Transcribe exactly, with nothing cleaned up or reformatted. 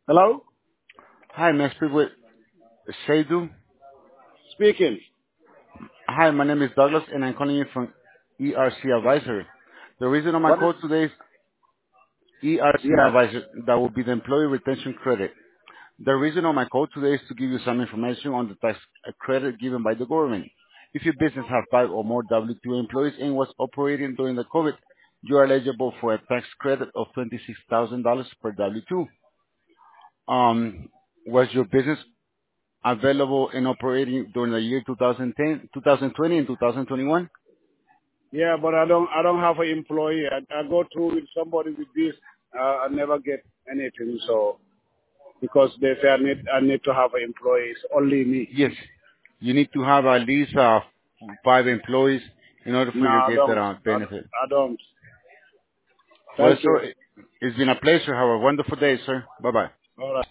Hello? Hi, may I speak with Seidu? Speaking. Hi, my name is Douglas, and I'm calling you from E R C Advisor. The reason of my What is, call today is E R C yes. Advisor. That will be the Employee Retention Credit. The reason of my call today is to give you some information on the tax uh, credit given by the government. If your business has five or more W two employees and was operating during the COVID, you are eligible for a tax credit of twenty-six thousand dollars per W two. Um, was your business available and operating during the year two thousand ten, two thousand twenty, and two thousand twenty-one? Yeah, but I don't, I don't have an employee. I, I go through with somebody with this, uh, I never get anything. So, because they say I need, I need to have an employee. It's only me. Yes. You need to have at least uh, five employees in order for No, you to I get that don't. uh, I, benefit. I don't. Well, Thank you. sir, it- it's been a pleasure. Have a wonderful day, sir. Bye-bye. All right.